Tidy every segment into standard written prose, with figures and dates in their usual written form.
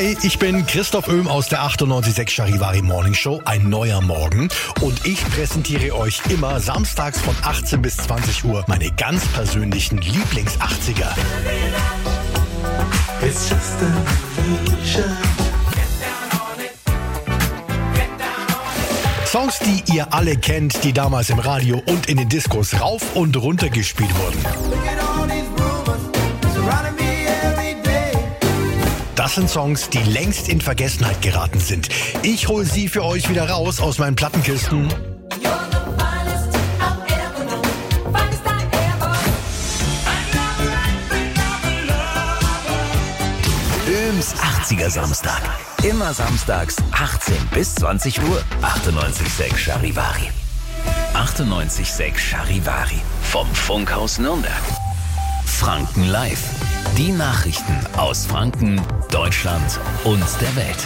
Hi, ich bin Christoph Oehm aus der 98.6 Charivari Morning Show, ein neuer Morgen. Und ich präsentiere euch immer samstags von 18 bis 20 Uhr meine ganz persönlichen Lieblings-80er. It's just an illusion. Songs, die ihr alle kennt, die damals im Radio und in den Diskos rauf und runter gespielt wurden. Das sind Songs, die längst in Vergessenheit geraten sind. Ich hole sie für euch wieder raus aus meinen Plattenkisten. Öhms 80er Samstag. Immer samstags 18 bis 20 Uhr. 98.6 Charivari. 98.6 Charivari. Vom Funkhaus Nürnberg. Franken Live. Die Nachrichten aus Franken, Deutschland und der Welt.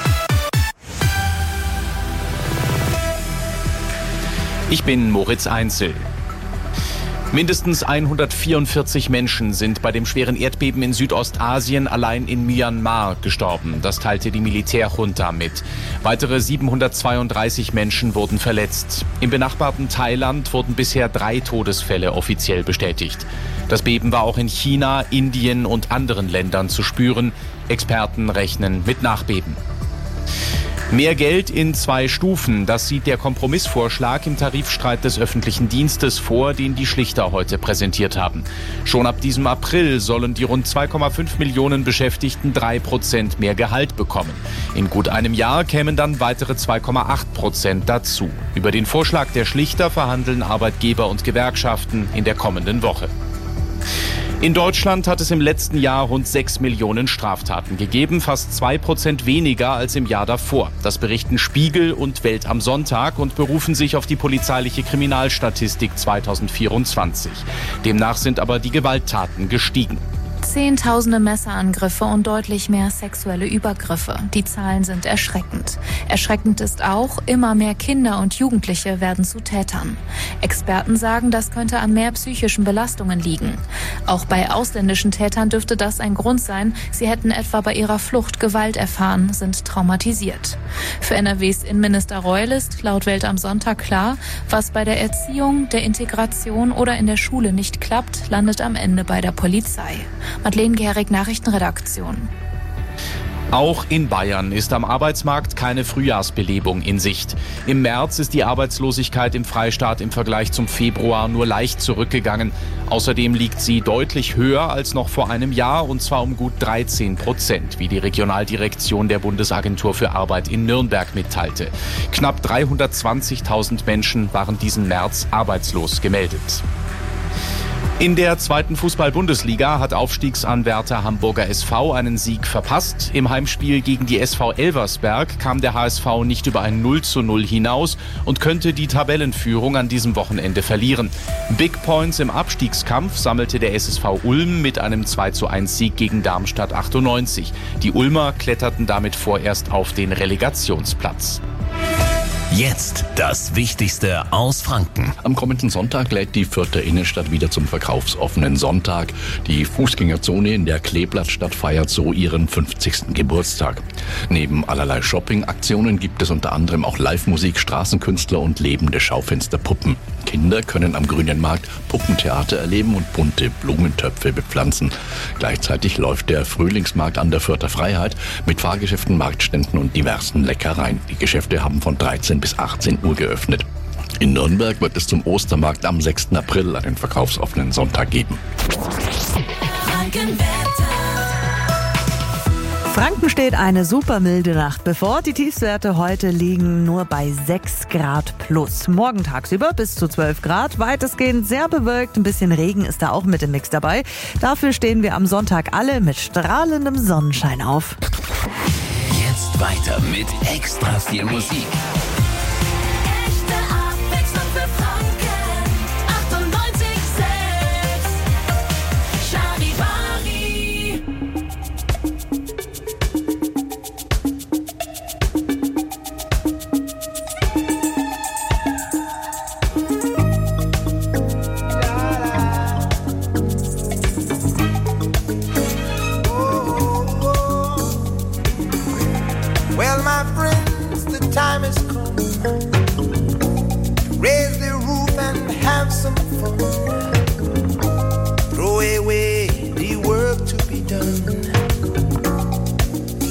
Ich bin Moritz Einzel. Mindestens 144 Menschen sind bei dem schweren Erdbeben in Südostasien allein in Myanmar gestorben. Das teilte die Militärjunta mit. Weitere 732 Menschen wurden verletzt. Im benachbarten Thailand wurden bisher 3 Todesfälle offiziell bestätigt. Das Beben war auch in China, Indien und anderen Ländern zu spüren. Experten rechnen mit Nachbeben. Mehr Geld in 2 Stufen, das sieht der Kompromissvorschlag im Tarifstreit des öffentlichen Dienstes vor, den die Schlichter heute präsentiert haben. Schon ab diesem April sollen die rund 2,5 Millionen Beschäftigten 3% mehr Gehalt bekommen. In gut einem Jahr kämen dann weitere 2,8% dazu. Über den Vorschlag der Schlichter verhandeln Arbeitgeber und Gewerkschaften in der kommenden Woche. In Deutschland hat es im letzten Jahr rund 6 Millionen Straftaten gegeben, fast 2% weniger als im Jahr davor. Das berichten Spiegel und Welt am Sonntag und berufen sich auf die polizeiliche Kriminalstatistik 2024. Demnach sind aber die Gewalttaten gestiegen. Zehntausende Messerangriffe und deutlich mehr sexuelle Übergriffe. Die Zahlen sind erschreckend. Erschreckend ist auch, immer mehr Kinder und Jugendliche werden zu Tätern. Experten sagen, das könnte an mehr psychischen Belastungen liegen. Auch bei ausländischen Tätern dürfte das ein Grund sein. Sie hätten etwa bei ihrer Flucht Gewalt erfahren, sind traumatisiert. Für NRWs Innenminister Reul ist laut Welt am Sonntag klar, was bei der Erziehung, der Integration oder in der Schule nicht klappt, landet am Ende bei der Polizei. Madeleine Gehrig, Nachrichtenredaktion. Auch in Bayern ist am Arbeitsmarkt keine Frühjahrsbelebung in Sicht. Im März ist die Arbeitslosigkeit im Freistaat im Vergleich zum Februar nur leicht zurückgegangen. Außerdem liegt sie deutlich höher als noch vor einem Jahr, und zwar um gut 13%, wie die Regionaldirektion der Bundesagentur für Arbeit in Nürnberg mitteilte. Knapp 320.000 Menschen waren diesen März arbeitslos gemeldet. In der 2. Fußball-Bundesliga hat Aufstiegsanwärter Hamburger SV einen Sieg verpasst. Im Heimspiel gegen die SV Elversberg kam der HSV nicht über ein 0:0 hinaus und könnte die Tabellenführung an diesem Wochenende verlieren. Big Points im Abstiegskampf sammelte der SSV Ulm mit einem 2:1 Sieg gegen Darmstadt 98. Die Ulmer kletterten damit vorerst auf den Relegationsplatz. Jetzt das Wichtigste aus Franken. Am kommenden Sonntag lädt die Fürther Innenstadt wieder zum verkaufsoffenen Sonntag. Die Fußgängerzone in der Kleeblattstadt feiert so ihren 50. Geburtstag. Neben allerlei Shopping-Aktionen gibt es unter anderem auch Live-Musik, Straßenkünstler und lebende Schaufensterpuppen. Kinder können am Grünen Markt Puppentheater erleben und bunte Blumentöpfe bepflanzen. Gleichzeitig läuft der Frühlingsmarkt an der Fürther Freiheit mit Fahrgeschäften, Marktständen und diversen Leckereien. Die Geschäfte haben von 13 bis 18 Uhr geöffnet. In Nürnberg wird es zum Ostermarkt am 6. April einen verkaufsoffenen Sonntag geben. Franken steht eine super milde Nacht bevor. Die Tiefstwerte heute liegen nur bei 6 Grad plus. Morgen tagsüber bis zu 12 Grad. Weitestgehend sehr bewölkt. Ein bisschen Regen ist da auch mit im Mix dabei. Dafür stehen wir am Sonntag alle mit strahlendem Sonnenschein auf. Jetzt weiter mit extra viel Musik.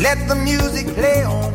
Let the music play on.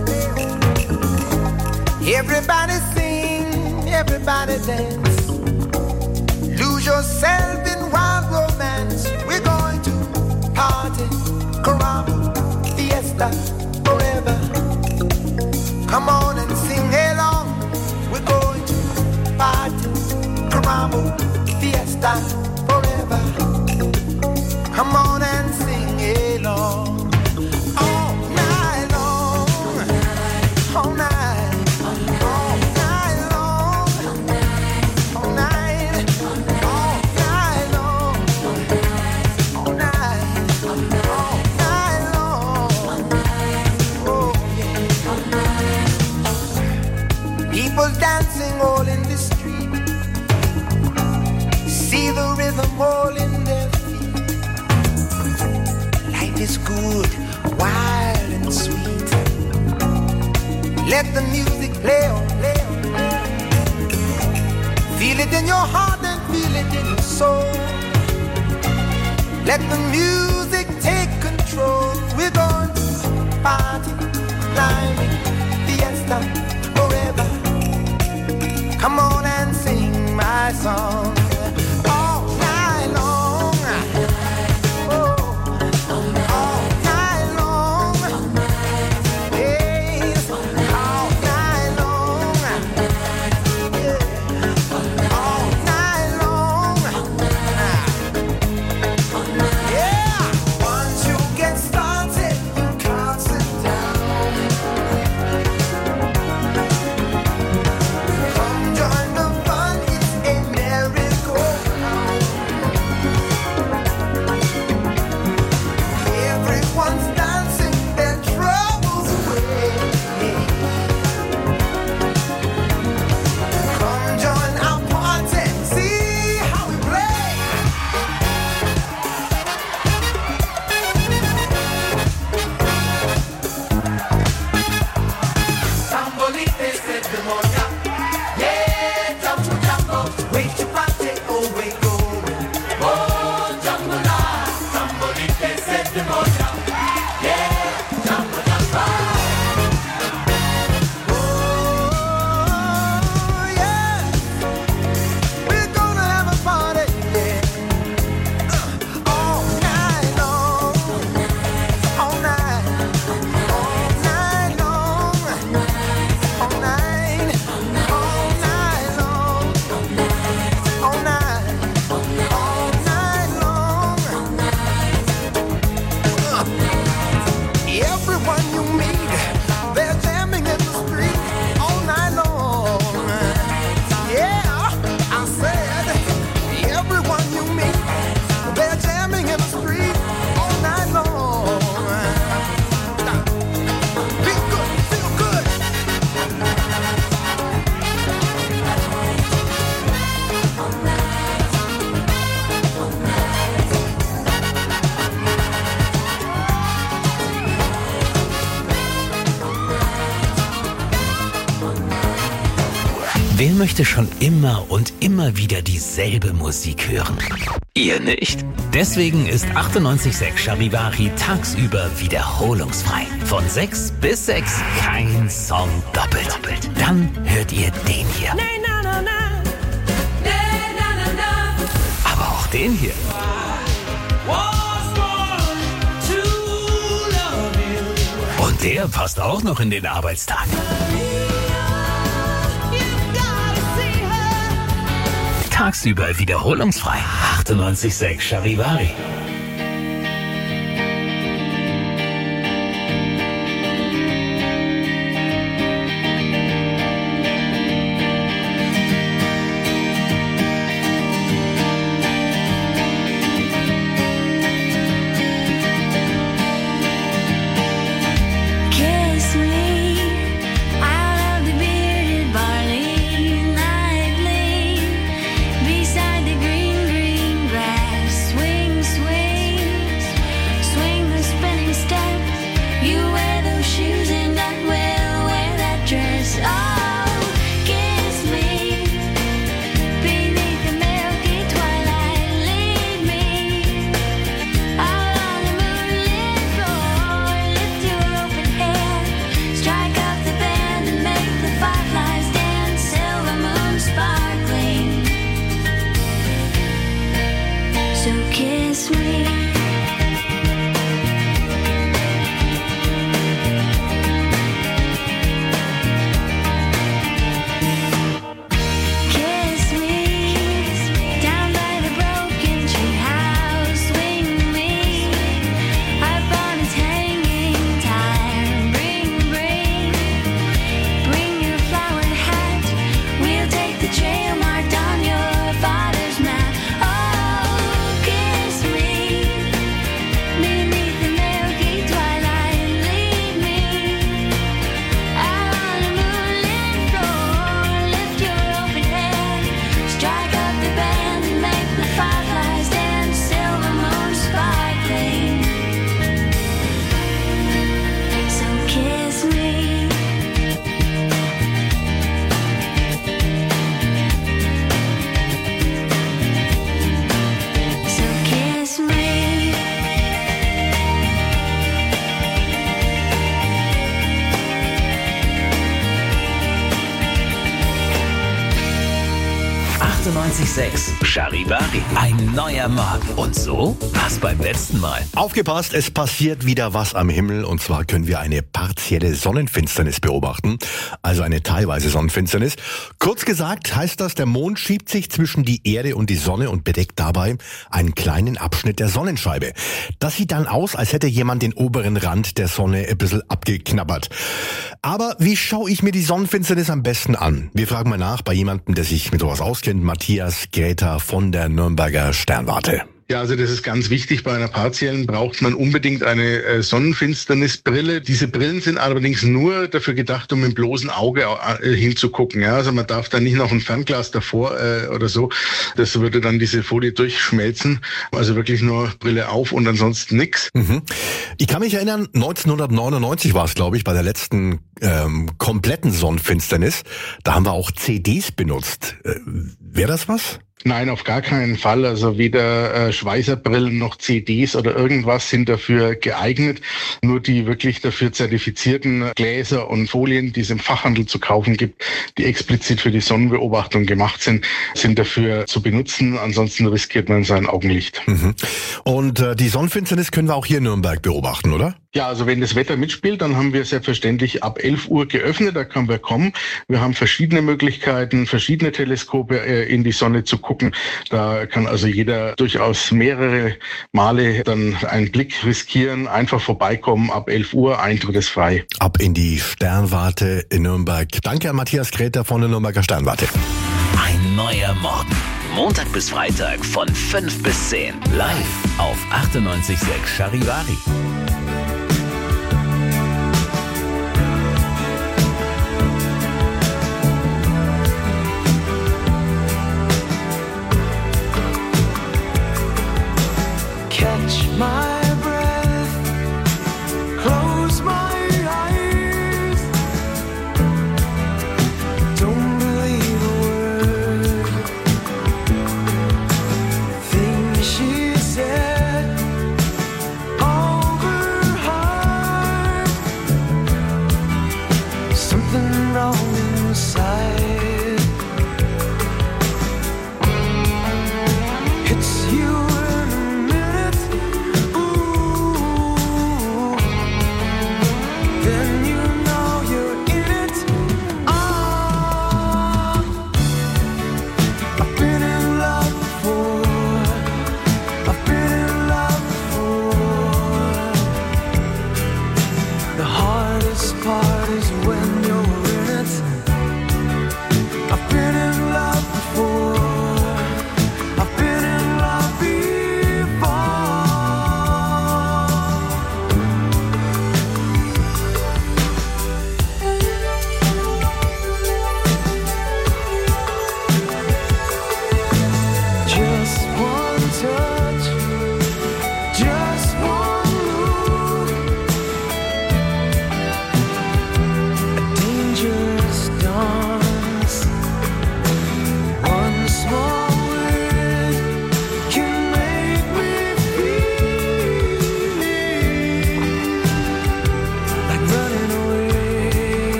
Everybody sing, everybody dance. Lose yourself in wild romance. We're going to party, caramba, fiesta, forever. Come on and sing along. We're going to party, caramba, fiesta, forever. Come on and sing along. All night long, all night, all night long, all night, all night long, all night, all night long. Oh yeah. People dancing all in the street. See the rhythm all in their feet. Life is good, wild and sweet. Let the music play on, play on, play on. Feel it in your heart and feel it in your soul. Let the music take control. We're going to party, climbing, fiesta, forever. Come on and sing my song. All night long. Oh, all night long. Yes, all night long. Yeah, all night long. Yeah, once you get started, you can't sit down. Come join the fun, it's a merry-go-round. Everyone's dancing their troubles away. Come join our party, see how we play. Tambolite said the moja. Yeah, jumbo jumbo, wait to party, oh wait go. Oh, jumbo la, tambolite said the moja. Yeah, jumbo jumbo. Oh yeah, we're gonna have a party, yeah. All night long, all night, all night long, all night, all night long, all night, all night long. Everyone you meet, they're jamming in the street all night long. Yeah, I said, everyone you meet, they're jamming in the street all night long. Feel good, feel good. Wer möchte schon immer und immer wieder dieselbe Musik hören? Ihr nicht? Deswegen ist 98.6 Charivari tagsüber wiederholungsfrei. Von 6 bis 6 kein Song doppelt. Dann hört ihr den hier. Aber auch den hier. Und der passt auch noch in den Arbeitstag. Tagsüber wiederholungsfrei. 98.6 Charivari. Kiss me out of the bearded barley lightly beside the green, green grass. Swing, swing. kiss me. Kiss me down by the broken tree house. Swing me up on its hanging tire. Bring your flowered hat. We'll take the trail marked on your father's map. Oh, kiss me beneath the milky twilight. Lead me out on a moonlit floor. Lift your open head, strike up the band and make the fireflies dance. Silver moon sparkling. So kiss me. So kiss me. 98.6 Charivari. Ein neuer Morgen. Und so war's beim letzten Mal. Aufgepasst, es passiert wieder was am Himmel und zwar können wir eine partielle Sonnenfinsternis beobachten, also eine teilweise Sonnenfinsternis. Kurz gesagt heißt das, der Mond schiebt sich zwischen die Erde und die Sonne und bedeckt dabei einen kleinen Abschnitt der Sonnenscheibe. Das sieht dann aus, als hätte jemand den oberen Rand der Sonne ein bisschen abgeknabbert. Aber wie schaue ich mir die Sonnenfinsternis am besten an? Wir fragen mal nach bei jemandem, der sich mit sowas auskennt, Matthias Gräter von der Nürnberger Sternwarte. Ja, also das ist ganz wichtig. Bei einer partiellen braucht man unbedingt eine Sonnenfinsternisbrille. Diese Brillen sind allerdings nur dafür gedacht, um mit dem bloßen Auge hinzugucken. Ja, also man darf da nicht noch ein Fernglas davor oder so. Das würde dann diese Folie durchschmelzen. Also wirklich nur Brille auf und ansonsten nix. Ich kann mich erinnern, 1999 war es, glaube ich, bei der letzten kompletten Sonnenfinsternis. Da haben wir auch CDs benutzt. Wäre das was? Nein, auf gar keinen Fall. Also weder Schweißerbrillen noch CDs oder irgendwas sind dafür geeignet. Nur die wirklich dafür zertifizierten Gläser und Folien, die es im Fachhandel zu kaufen gibt, die explizit für die Sonnenbeobachtung gemacht sind, sind dafür zu benutzen. Ansonsten riskiert man sein Augenlicht. Und die Sonnenfinsternis können wir auch hier in Nürnberg beobachten, oder? Ja, also wenn das Wetter mitspielt, dann haben wir selbstverständlich ab 11 Uhr geöffnet, da können wir kommen. Wir haben verschiedene Möglichkeiten, verschiedene Teleskope in die Sonne zu gucken. Da kann also jeder durchaus mehrere Male dann einen Blick riskieren, einfach vorbeikommen, ab 11 Uhr, Eintritt ist frei. Ab in die Sternwarte in Nürnberg. Danke an Matthias Gräter von der Nürnberger Sternwarte. Ein neuer Morgen. Montag bis Freitag von 5 bis 10. Live auf 98.6 Charivari. Catch my breath, close my eyes, don't believe a word, things she said, all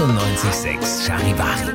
98,6 Charivari.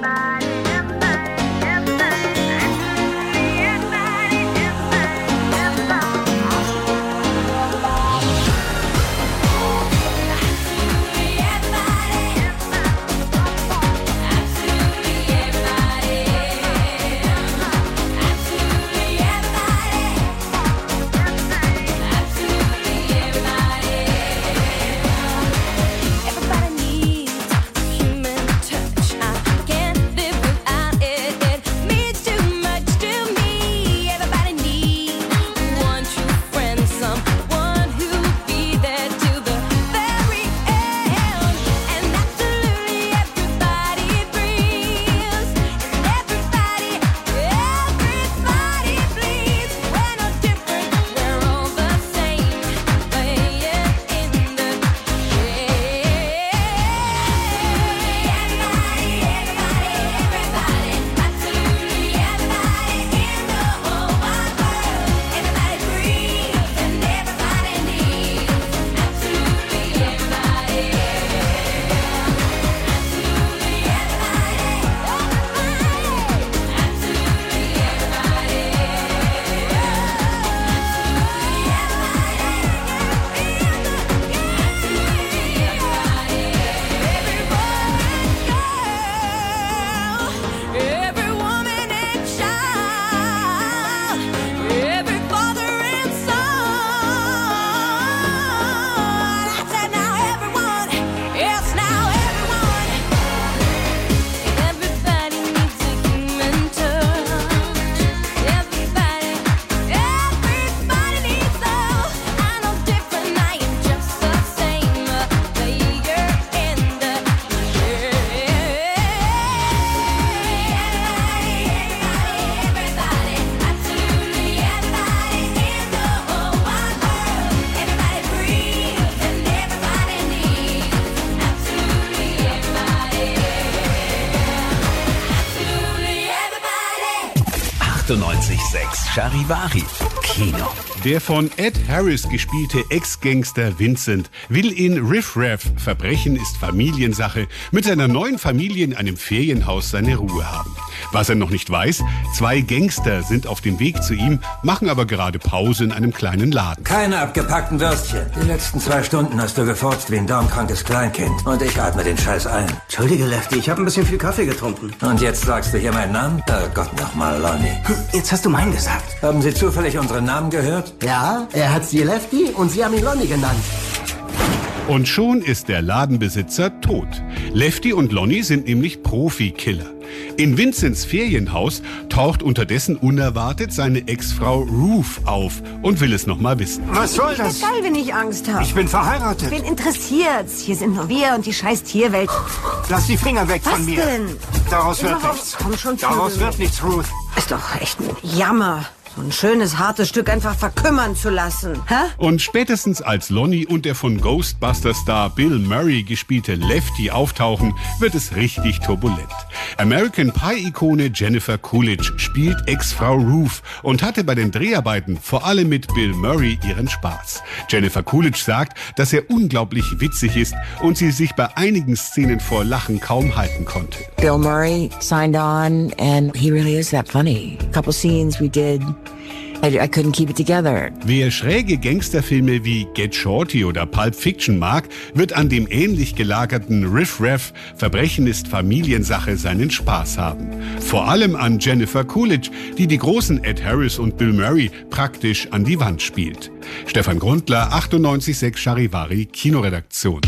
Charivari Kino. Der von Ed Harris gespielte Ex-Gangster Vincent will in Riff Raff, Verbrechen ist Familiensache, mit seiner neuen Familie in einem Ferienhaus seine Ruhe haben. Was er noch nicht weiß, 2 Gangster sind auf dem Weg zu ihm, machen aber gerade Pause in einem kleinen Laden. Keine abgepackten Würstchen. Die letzten 2 Stunden hast du gefurzt wie ein darmkrankes Kleinkind. Und ich atme den Scheiß ein. Entschuldige, Lefty, ich habe ein bisschen viel Kaffee getrunken. Und jetzt sagst du hier meinen Namen? Gott nochmal, Lonnie. Jetzt hast du meinen gesagt. Haben Sie zufällig unseren Namen gehört? Ja, er hat sie Lefty und Sie haben ihn Lonnie genannt. Und schon ist der Ladenbesitzer tot. Lefty und Lonnie sind nämlich Profikiller. In Vincents Ferienhaus taucht unterdessen unerwartet seine Ex-Frau Ruth auf und will es noch mal wissen. Was soll das? Ist geil, wenn ich Angst habe. Ich bin verheiratet. Wen interessiert's? Hier sind nur wir und die scheiß Tierwelt. Lass die Finger weg von mir. Was denn? Daraus wird Überhaupt, nichts. komm schon zu. Daraus wird nichts, Ruth. Ist doch echt ein Jammer. So ein schönes, hartes Stück einfach verkümmern zu lassen. Hä? Und spätestens als Lonnie und der von Ghostbuster-Star Bill Murray gespielte Lefty auftauchen, wird es richtig turbulent. American Pie-Ikone Jennifer Coolidge spielt Ex-Frau Ruth und hatte bei den Dreharbeiten vor allem mit Bill Murray ihren Spaß. Jennifer Coolidge sagt, dass er unglaublich witzig ist und sie sich bei einigen Szenen vor Lachen kaum halten konnte. Bill Murray signed on and he really is that funny. A couple scenes we did. I couldn't keep it together. Wer schräge Gangsterfilme wie Get Shorty oder Pulp Fiction mag, wird an dem ähnlich gelagerten Riff Raff, Verbrechen ist Familiensache, seinen Spaß haben. Vor allem an Jennifer Coolidge, die die großen Ed Harris und Bill Murray praktisch an die Wand spielt. Stefan Grundler, 98,6 Charivari, Kinoredaktion.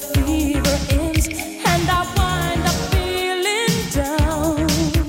fever ends and I wind up feeling down.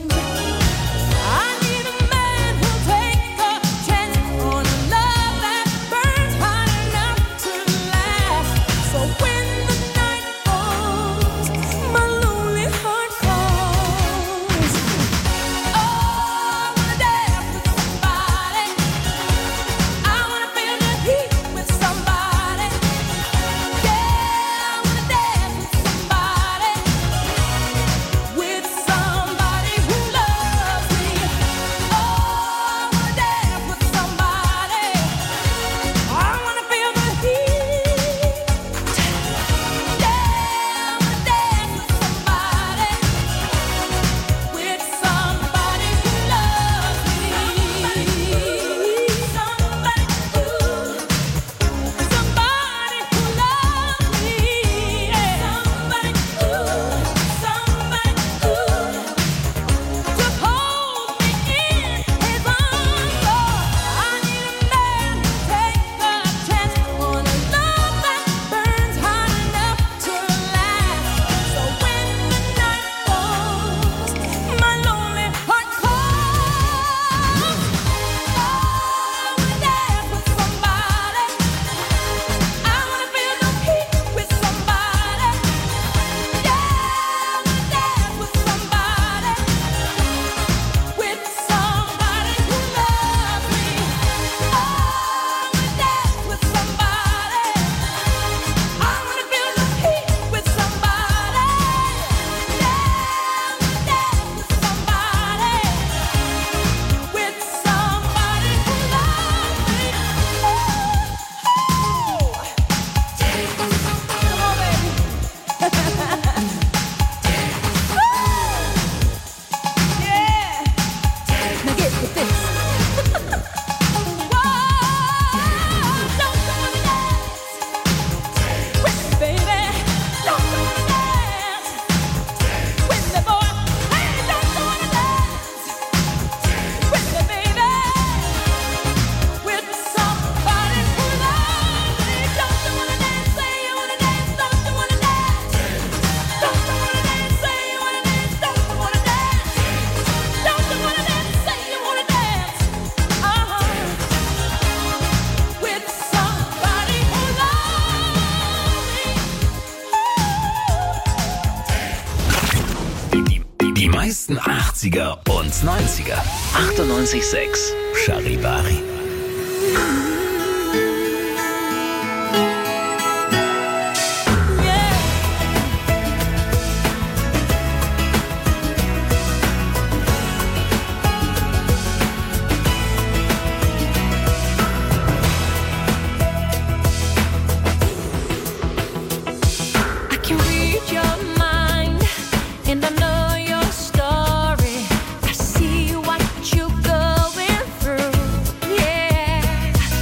I need a man who'll take a chance on a love that burns hot enough to last. So when the night falls, my lonely heart calls. Oh, I wanna dance with somebody. I wanna feel the heat with somebody. Yeah, I wanna dance with somebody. With somebody who loves me. Oh, I wanna dance with somebody. I wanna feel the heat. Yeah, I wanna dance with somebody. With somebody who loves me. Somebody who loves me. Somebody who to hold me in his arms. I need a man to take a chance on a love that burns hot enough to last. So when the night falls, my lonely heart calls. I wanna dance with somebody. I wanna feel the heat with somebody. Yeah, I wanna dance with somebody. With somebody who loves me. Oh, I wanna dance with somebody. I wanna feel the heat with somebody. Yeah, I wanna dance with somebody. With somebody who loves me. Come on, baby. Yeah. Now get with this. Whoa, don't you wanna dance with me, baby? Don't you wanna dance with me, boy? Hey, don't you wanna dance with me, baby? With somebody who loves me. Don't you wanna dance? Say you wanna dance. Don't you wanna dance? Don't you wanna dance? Say you wanna dance. Don't you wanna dance? Don't you wanna dance? Say you wanna dance. With somebody who loves me. Die meisten 80er und 90er. 98.6 Charivari. I can read your mind, and I know your story. I see what you're going through. Yeah.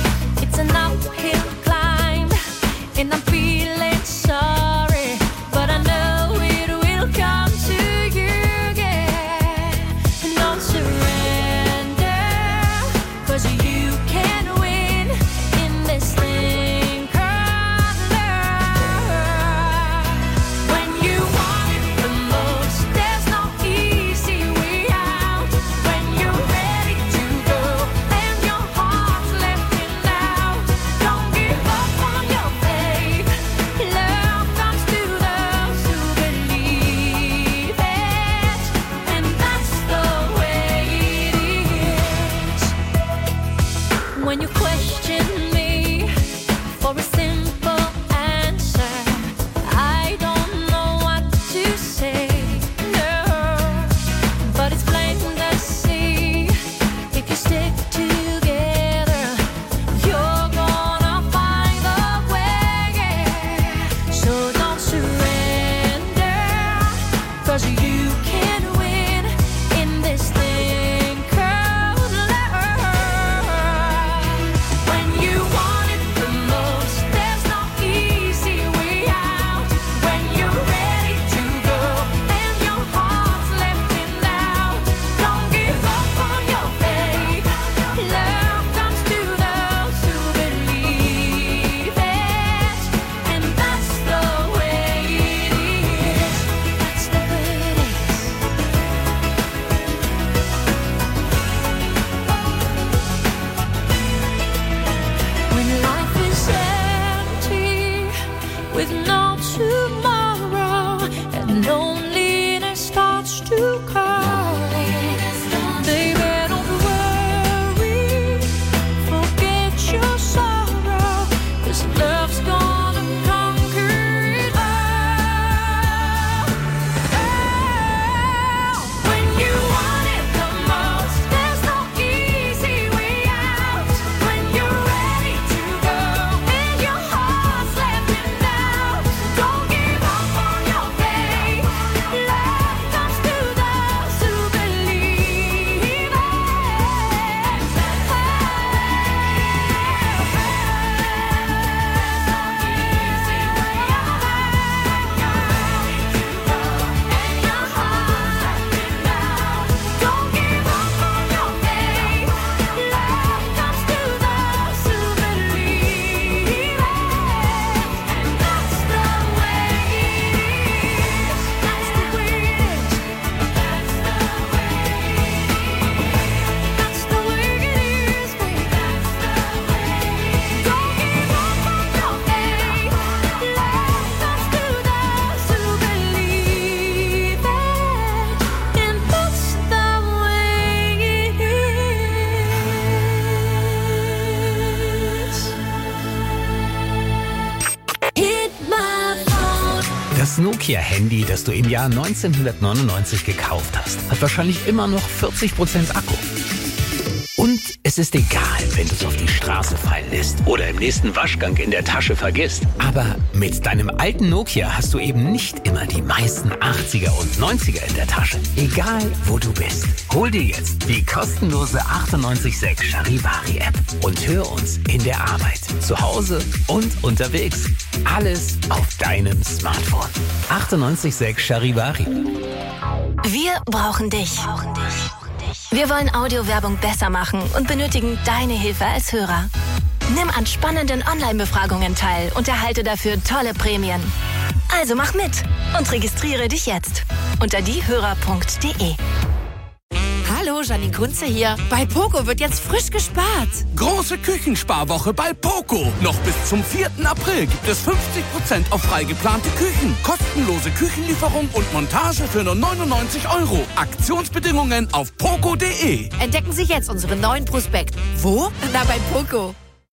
Das Nokia-Handy, das du im Jahr 1999 gekauft hast, hat wahrscheinlich immer noch 40% Akku. Und es ist egal, wenn du es auf die Straße fallen lässt oder im nächsten Waschgang in der Tasche vergisst. Aber mit deinem alten Nokia hast du eben nicht immer die meisten 80er und 90er in der Tasche. Egal, wo du bist. Hol dir jetzt die kostenlose 98.6 Charivari-App und hör uns in der Arbeit, zu Hause und unterwegs. Alles auf deinem Smartphone. 98.6 Charivari. Wir brauchen dich. Wir wollen Audiowerbung besser machen und benötigen deine Hilfe als Hörer. Nimm an spannenden Online-Befragungen teil und erhalte dafür tolle Prämien. Also mach mit und registriere dich jetzt unter diehörer.de. Hallo, Janine Kunze hier. Bei Poco wird jetzt frisch gespart. Große Küchensparwoche bei Poco. Noch bis zum 4. April gibt es 50% auf frei geplante Küchen. Kostenlose Küchenlieferung und Montage für nur 99 €. Aktionsbedingungen auf poco.de. Entdecken Sie jetzt unseren neuen Prospekt. Wo? Na, bei Poco.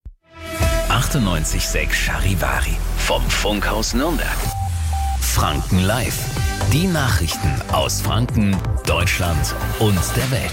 98.6 Charivari vom Funkhaus Nürnberg. Franken Live. Die Nachrichten aus Franken, Deutschland und der Welt.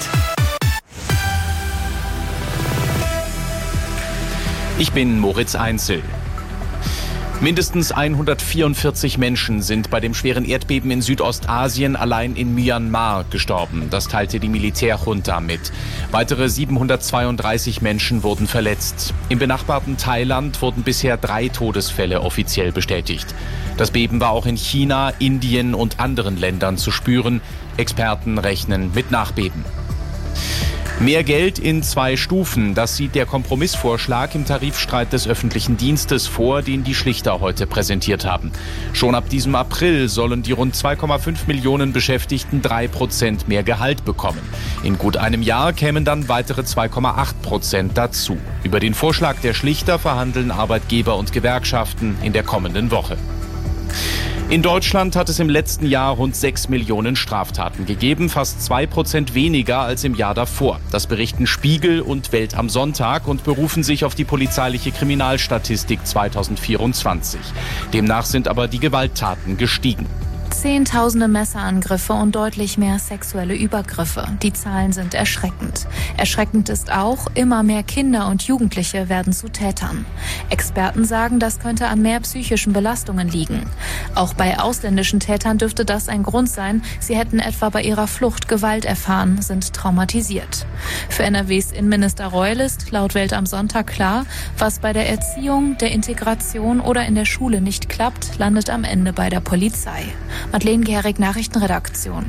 Ich bin Moritz Einzel. Mindestens 144 Menschen sind bei dem schweren Erdbeben in Südostasien allein in Myanmar gestorben. Das teilte die Militärjunta mit. Weitere 732 Menschen wurden verletzt. Im benachbarten Thailand wurden bisher 3 Todesfälle offiziell bestätigt. Das Beben war auch in China, Indien und anderen Ländern zu spüren. Experten rechnen mit Nachbeben. Mehr Geld in 2 Stufen, das sieht der Kompromissvorschlag im Tarifstreit des öffentlichen Dienstes vor, den die Schlichter heute präsentiert haben. Schon ab diesem April sollen die rund 2,5 Millionen Beschäftigten 3% mehr Gehalt bekommen. In gut einem Jahr kämen dann weitere 2,8% dazu. Über den Vorschlag der Schlichter verhandeln Arbeitgeber und Gewerkschaften in der kommenden Woche. In Deutschland hat es im letzten Jahr rund 6 Millionen Straftaten gegeben, fast 2% weniger als im Jahr davor. Das berichten Spiegel und Welt am Sonntag und berufen sich auf die polizeiliche Kriminalstatistik 2024. Demnach sind aber die Gewalttaten gestiegen. Zehntausende Messerangriffe und deutlich mehr sexuelle Übergriffe. Die Zahlen sind erschreckend. Erschreckend ist auch, immer mehr Kinder und Jugendliche werden zu Tätern. Experten sagen, das könnte an mehr psychischen Belastungen liegen. Auch bei ausländischen Tätern dürfte das ein Grund sein. Sie hätten etwa bei ihrer Flucht Gewalt erfahren, sind traumatisiert. Für NRWs Innenminister Reul ist laut Welt am Sonntag klar, was bei der Erziehung, der Integration oder in der Schule nicht klappt, landet am Ende bei der Polizei. Madeleine Gehrig, Nachrichtenredaktion.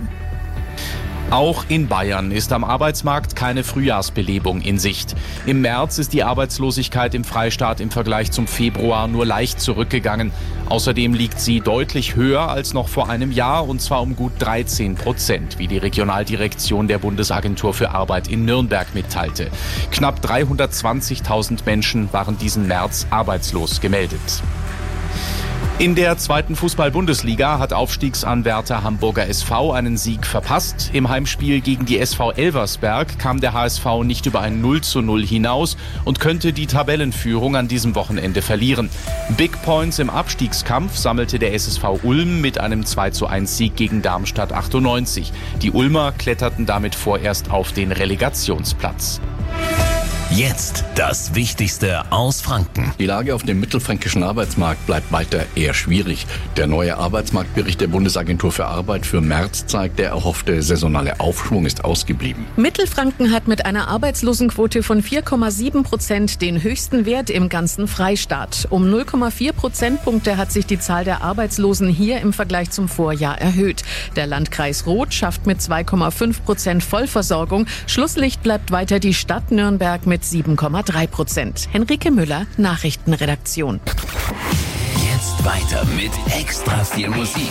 Auch in Bayern ist am Arbeitsmarkt keine Frühjahrsbelebung in Sicht. Im März ist die Arbeitslosigkeit im Freistaat im Vergleich zum Februar nur leicht zurückgegangen. Außerdem liegt sie deutlich höher als noch vor einem Jahr, und zwar um gut 13%, wie die Regionaldirektion der Bundesagentur für Arbeit in Nürnberg mitteilte. Knapp 320.000 Menschen waren diesen März arbeitslos gemeldet. In der 2. Fußball-Bundesliga hat Aufstiegsanwärter Hamburger SV einen Sieg verpasst. Im Heimspiel gegen die SV Elversberg kam der HSV nicht über ein 0:0 hinaus und könnte die Tabellenführung an diesem Wochenende verlieren. Big Points im Abstiegskampf sammelte der SSV Ulm mit einem 2:1 Sieg gegen Darmstadt 98. Die Ulmer kletterten damit vorerst auf den Relegationsplatz. Jetzt das Wichtigste aus Franken. Die Lage auf dem mittelfränkischen Arbeitsmarkt bleibt weiter eher schwierig. Der neue Arbeitsmarktbericht der Bundesagentur für Arbeit für März zeigt, der erhoffte saisonale Aufschwung ist ausgeblieben. Mittelfranken hat mit einer Arbeitslosenquote von 4,7% den höchsten Wert im ganzen Freistaat. Um 0,4 Prozentpunkte hat sich die Zahl der Arbeitslosen hier im Vergleich zum Vorjahr erhöht. Der Landkreis Roth schafft mit 2,5% Vollversorgung. Schlusslicht bleibt weiter die Stadt Nürnberg mit 7,3%. Henrike Müller, Nachrichtenredaktion. Jetzt weiter mit extra viel Musik.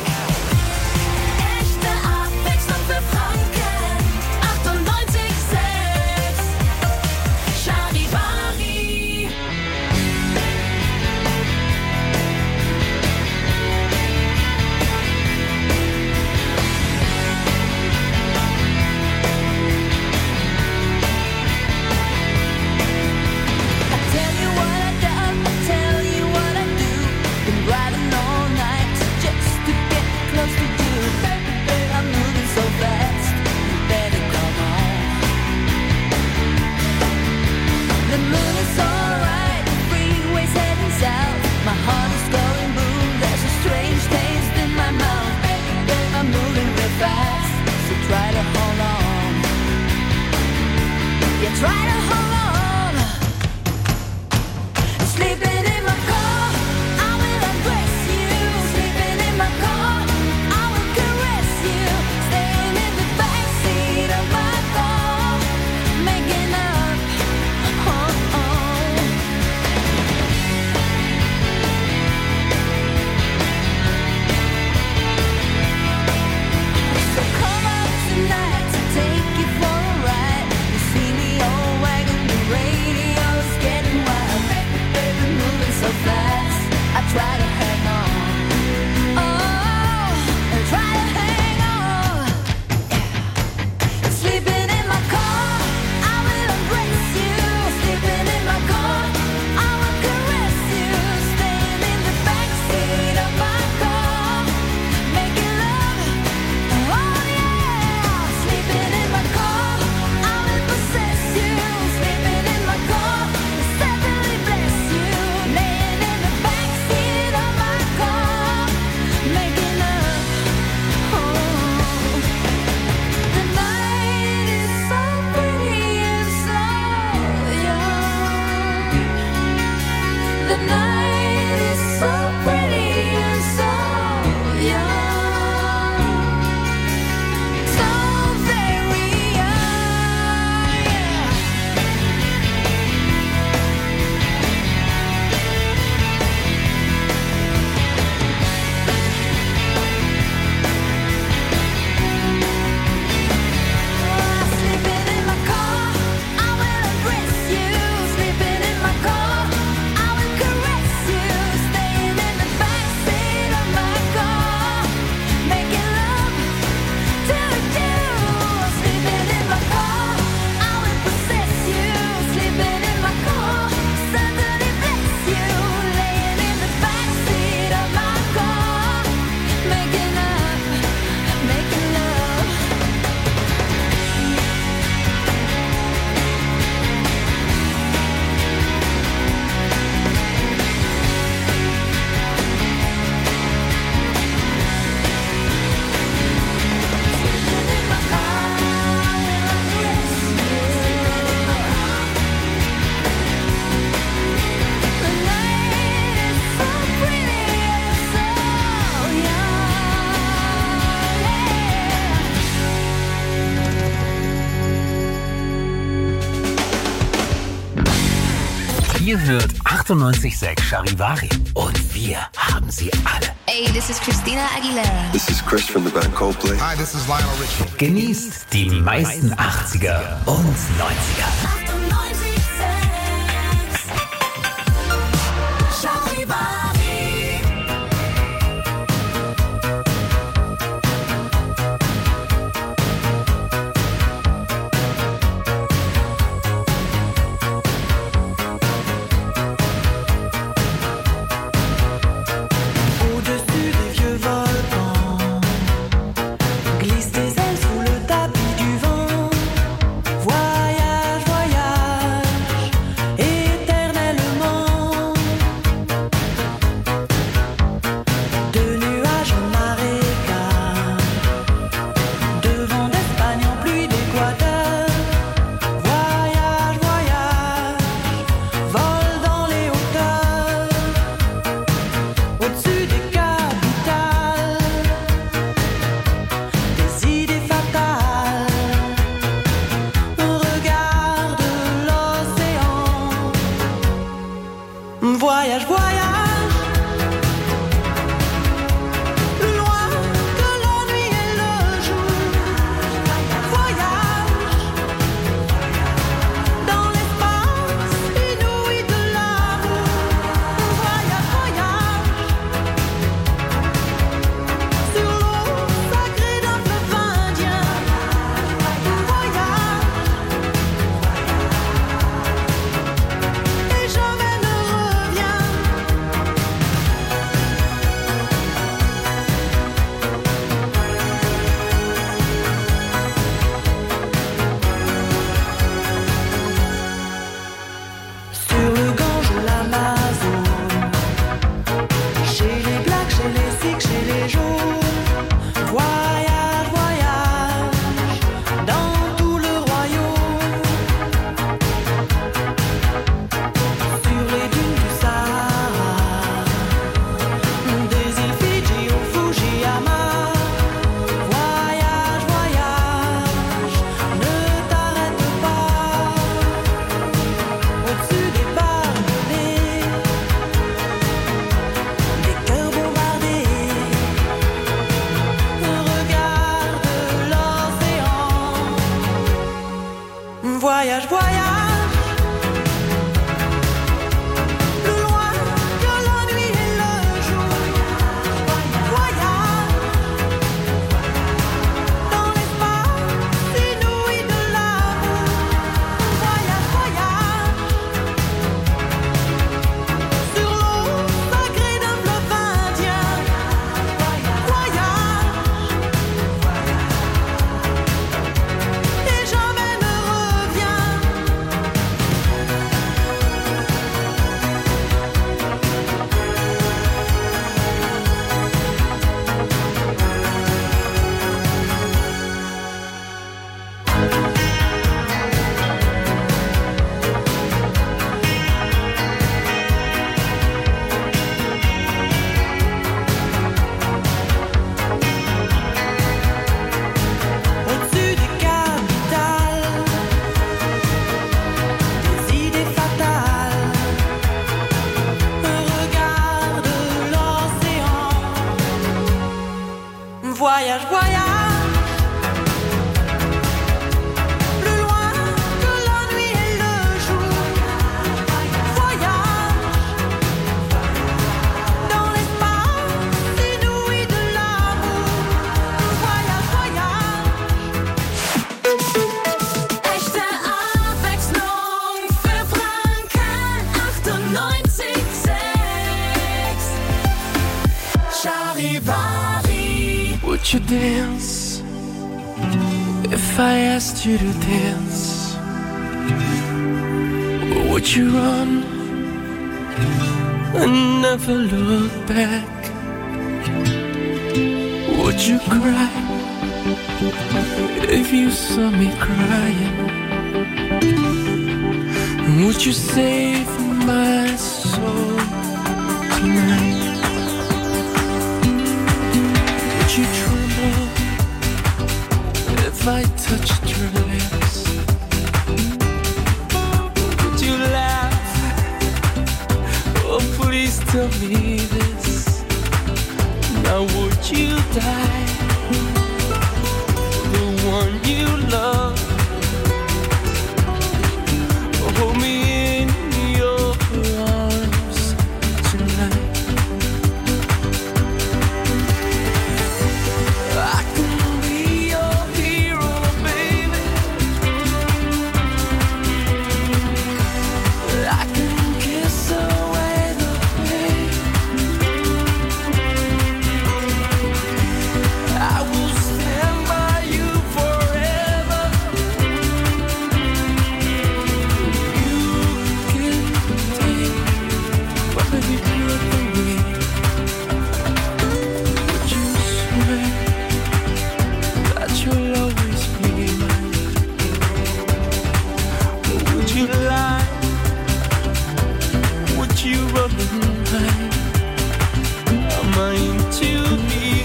Riding all night just to Ihr hört 98.6 Charivari und wir haben sie alle. Hey, this is Christina Aguilera. This is Chris from the band Coldplay. Hi, this is Lionel Richie. Genießt die meisten 80er und 90er. Glisse tes ailes sous le tapis du vent. Voyage, voyage. voyage, voyage. Plus loin que la nuit et le jour. Voyage dans l'espace inouï de l'amour. Voyage, voyage. Echte Abwechslung für Franken 98,6. Charivari. Would you dance if I asked you to dance? Or would you run and never look back? Would you cry if you saw me crying? And would you save my soul tonight? Would you tremble if I touched your lips? Would you laugh? Oh, please tell me this. Now would you die? The one you love. Hold me in your arms tonight. I can be your hero, baby. I can kiss away the pain. I will stand by you forever. You can take my breath away. Would you swear that you'll always be mine? Or would you lie? Would you run and hide? Am I in too deep?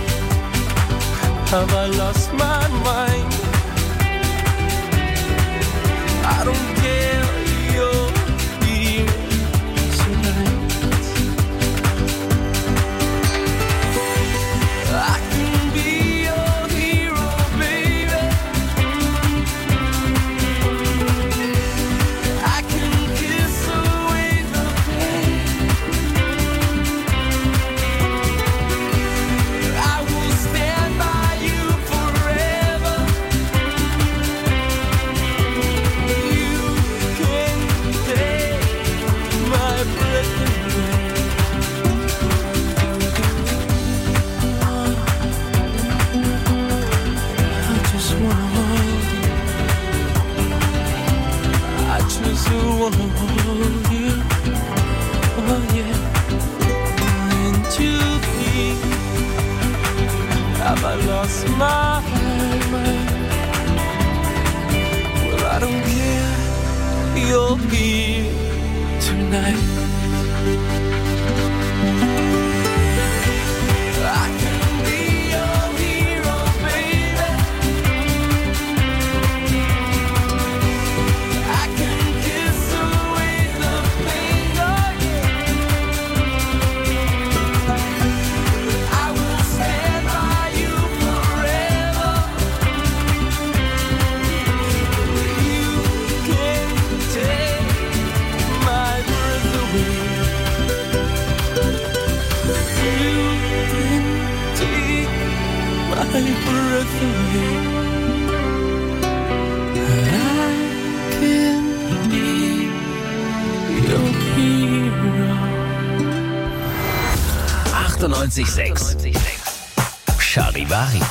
Have I lost my mind? I don't care, you're here tonight. I can be your hero, baby. I can kiss away the pain. I will stand by you forever. You can take my breath away. I just wanna hold you. I just wanna hold you. Oh yeah. And too deep. Have I lost my mind? Well, I don't care. You'll be tonight. I can be your hero, baby. I can kiss away the pain, oh yeah. I will stand by you forever. You can take my breath away. You can take my breath away. I can be your hero. 98,6. Charivari.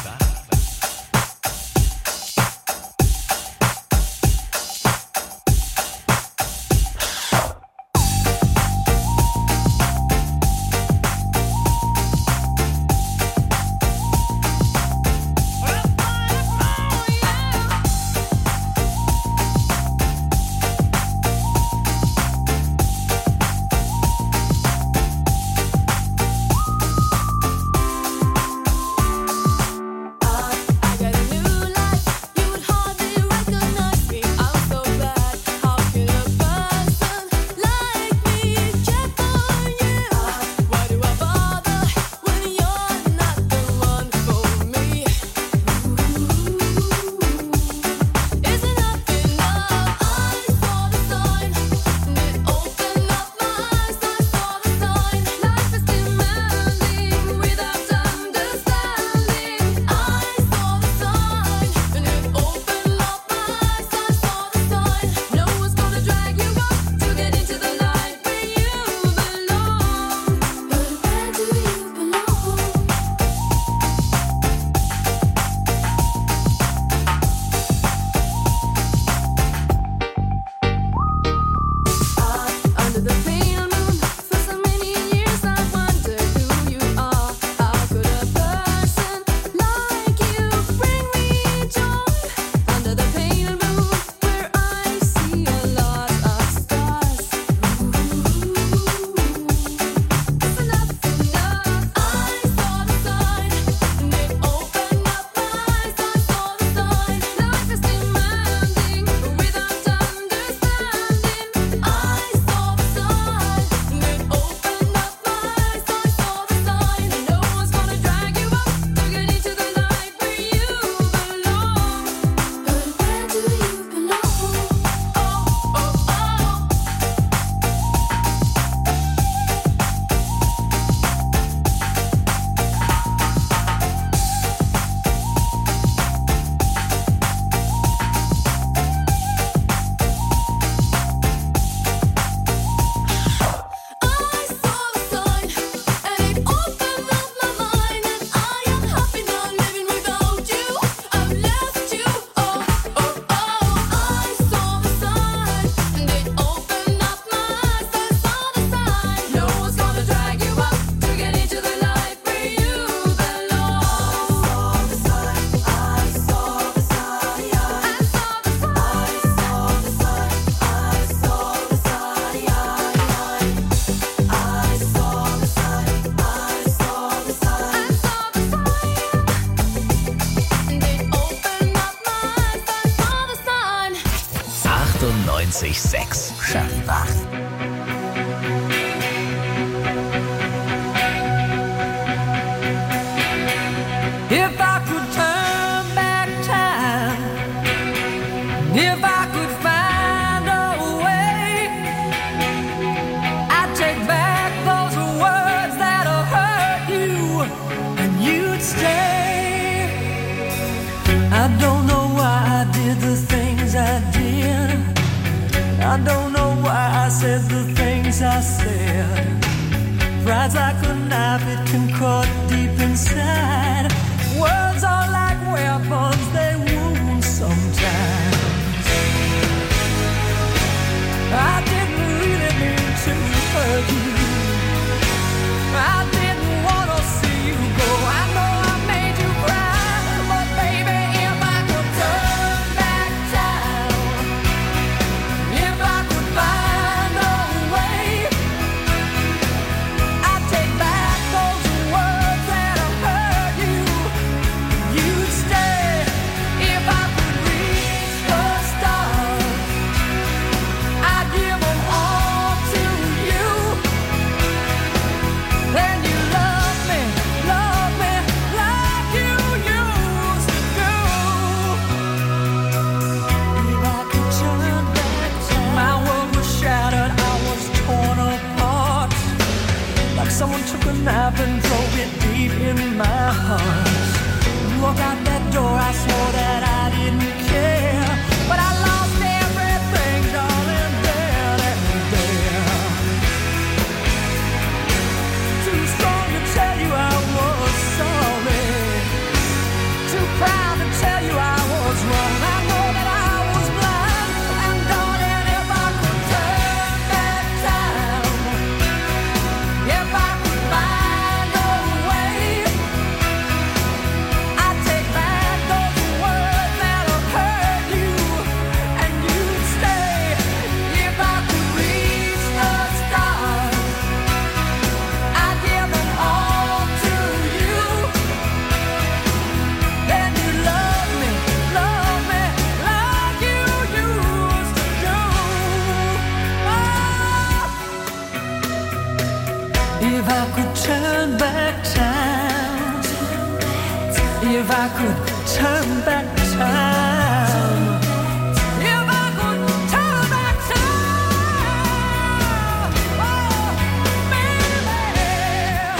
98,6 Charivari. If I could turn back time, if I could find a way, I'd take back those words that'll hurt you, and you'd stay. I don't know why I did the things I did. I don't know why I said the things I said. Pride's like a knife, it can cut deep inside. Words are like weapons, they wound sometimes. I didn't really mean to hurt you. I didn't want to see you go. I know I made you cry, but baby, if I could turn back time, if I could find a way, I'd take back those words that have hurt you. You'd stay if I could reach the stars. I'd give them all to you. Then you love me like you used to do. If I could turn back time, my world was shattered, I was torn apart. Like someone took a knife and drove it deep in my heart. Walk out that door, I swore that I didn't care, but I lost everything, darling, then and there. Too strong to tell you I was sorry, too proud to tell you I was wrong. I know that I was blind, and darling, if I could turn back time, if I could find a way, I'd take back those words that'll hurt you, and you'd stay. If I could reach the stars, I'd give them all to you. Then you love me like you used to do. If I could turn back time, if I could turn back time, if I could turn back time, oh, baby.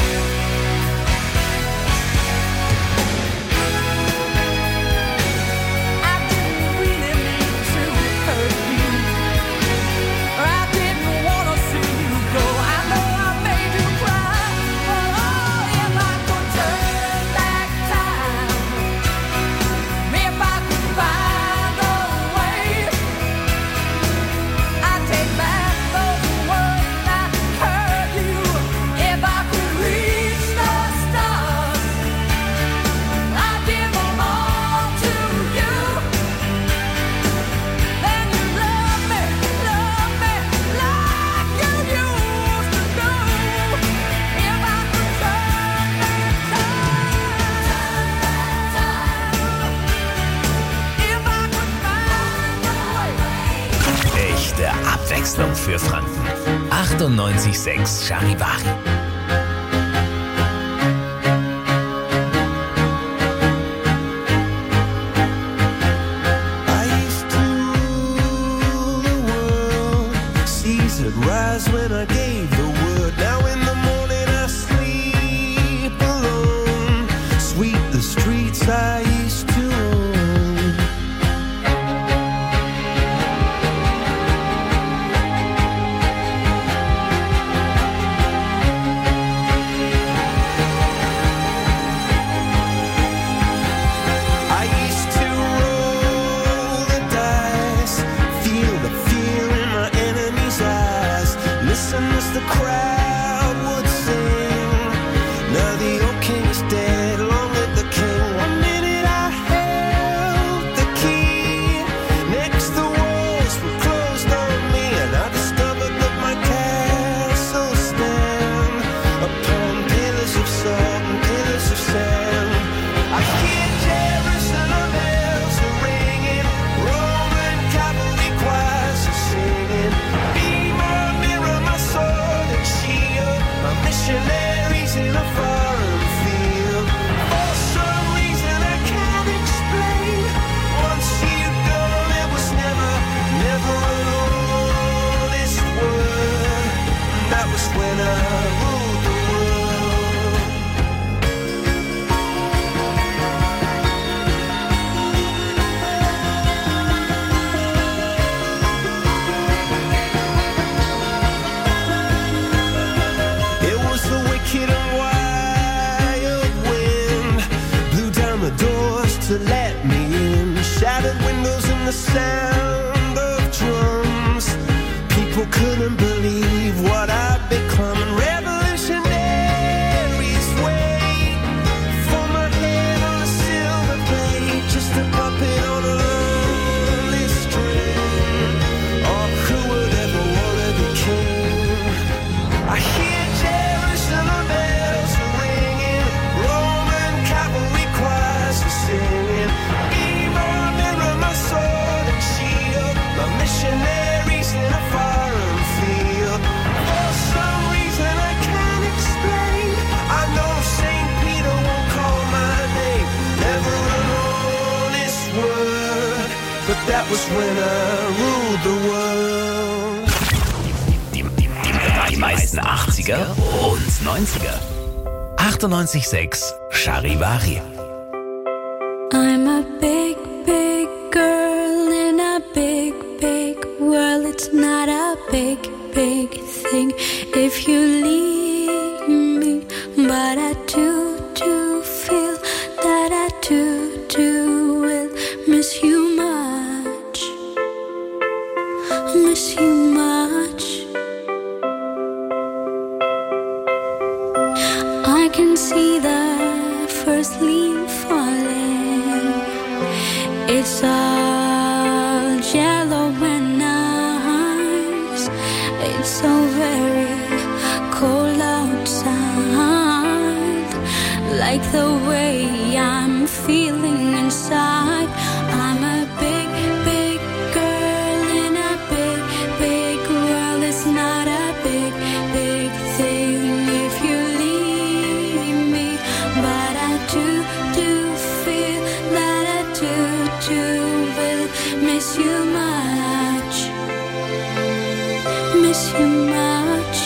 I didn't really mean to hurt you. I didn't want to see you go. I know I made you cry, but oh, if I could turn back time, if I could find a way, I'd take back those words that hurt you. If I could reach the stars, I'd give them all to you. Then you love me like you used to do. If I could turn back time, if I could find a way. Echte Abwechslung für Franken. 98,6 Charivari. I used to rule the world. Seas would rise when I gave the word. Now in the morning I sleep alone. Sweep the streets I used to own. to let me in. Shattered windows and the sound of drums. People couldn't believe what I'd become. And revolutionaries wait for my head on a silver plate, just a puppet on a lonely string. Oh, who would ever want to be king? I hear Jerusalem bells ringing, Roman cavalry choirs are singing. Evil mirror, my sword and shield, my missionaries in a foreign field. For some reason I can't explain, I know St. Peter won't call my name. Never an honest word, but that was when I ruled the world. Die meisten 80er und 90er. 98.6 Charivari. I'm a big, big girl in a big, big world. It's not a big, big thing if you leave me. But I do feel that I do will miss you much. Miss you much. I can see the first leaf falling. It's all yellow and nice. It's so very cold outside. Like the way I'm feeling inside. I'm a big, big girl in a big, big world. It's not a big, big thing if you leave me. But I do feel that I do will miss you much. Miss you much.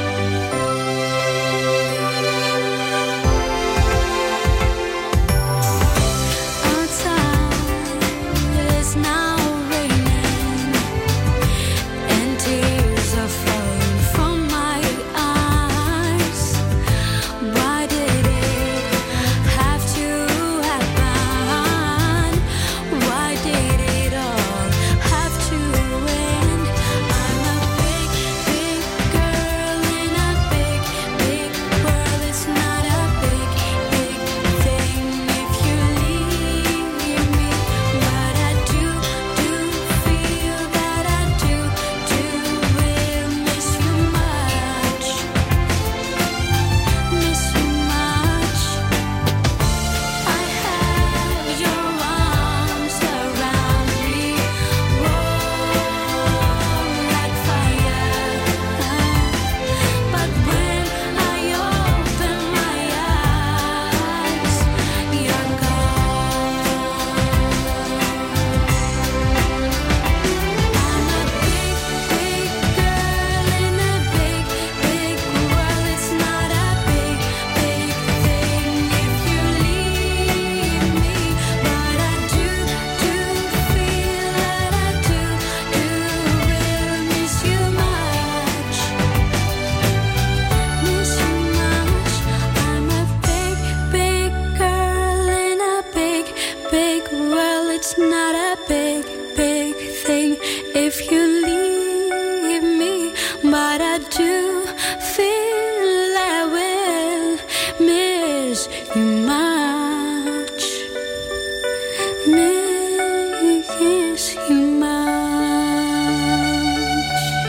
Outside it's now raining and tears are falling from my eyes. Why did it have to happen? Why did it all have to end? I'm a big, big girl in a big, big world. It's not a big, big thing if you leave me. But I do feel that I do will miss you much. Miss you much. I have your arms around me, warm like fire. But when I open my eyes, you're gone. I'm a big, big girl in a big, big world. It's not a big, big thing if you leave me. But I do feel that I do will miss you much. Miss you much. I'm a big, big girl in a big, big world. It's not a big, big thing if you leave me. But I do feel I will miss you much. Miss you much.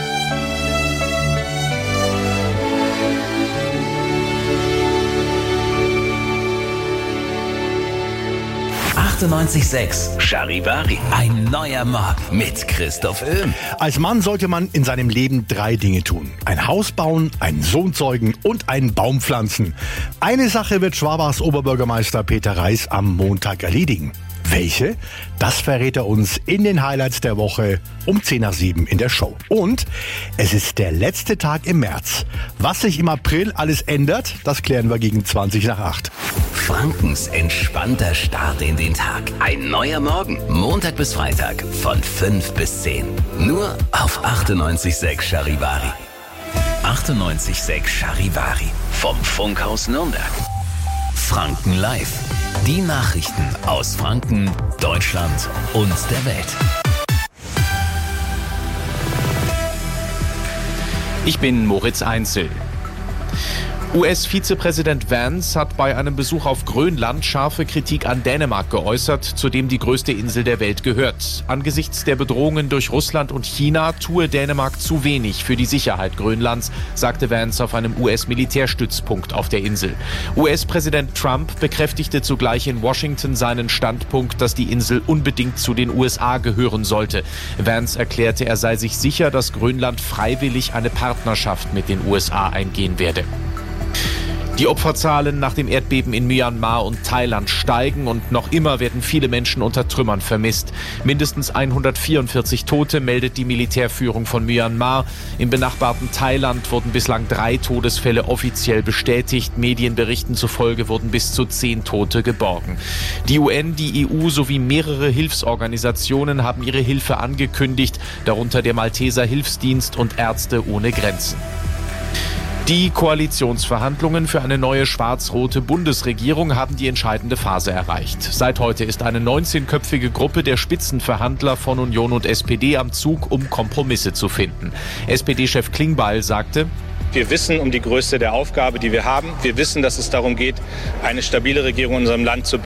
98.6 Charivari. Ein neuer Morgen mit Christoph Öhm. Als Mann sollte man in seinem Leben 3 Dinge tun. Ein Haus bauen, einen Sohn zeugen und einen Baum pflanzen. Eine Sache wird Schwabachs Oberbürgermeister Peter Reis am Montag erledigen. Welche? Das verrät er uns in den Highlights der Woche um 6:10 in der Show. Und es ist der letzte Tag im März. Was sich im April alles ändert, das klären wir gegen 7:20. Frankens entspannter Start in den Tag. Ein neuer Morgen. Montag bis Freitag von 5 bis 10. Nur auf 98.6 Charivari. 98.6 Charivari. Vom Funkhaus Nürnberg. Franken live. Die Nachrichten aus Franken, Deutschland und der Welt. Ich bin Moritz Einzel. US-Vizepräsident Vance hat bei einem Besuch auf Grönland scharfe Kritik an Dänemark geäußert, zu dem die größte Insel der Welt gehört. Angesichts der Bedrohungen durch Russland und China tue Dänemark zu wenig für die Sicherheit Grönlands, sagte Vance auf einem US-Militärstützpunkt auf der Insel. US-Präsident Trump bekräftigte zugleich in Washington seinen Standpunkt, dass die Insel unbedingt zu den USA gehören sollte. Vance erklärte, er sei sich sicher, dass Grönland freiwillig eine Partnerschaft mit den USA eingehen werde. Die Opferzahlen nach dem Erdbeben in Myanmar und Thailand steigen und noch immer werden viele Menschen unter Trümmern vermisst. Mindestens 144 Tote meldet die Militärführung von Myanmar. Im benachbarten Thailand wurden bislang 3 Todesfälle offiziell bestätigt. Medienberichten zufolge wurden bis zu 10 Tote geborgen. Die UN, die EU sowie mehrere Hilfsorganisationen haben ihre Hilfe angekündigt, darunter der Malteser Hilfsdienst und Ärzte ohne Grenzen. Die Koalitionsverhandlungen für eine neue schwarz-rote Bundesregierung haben die entscheidende Phase erreicht. Seit heute ist eine 19-köpfige Gruppe der Spitzenverhandler von Union und SPD am Zug, um Kompromisse zu finden. SPD-Chef Klingbeil sagte: Wir wissen um die Größe der Aufgabe, die wir haben. Wir wissen, dass es darum geht, eine stabile Regierung in unserem Land zu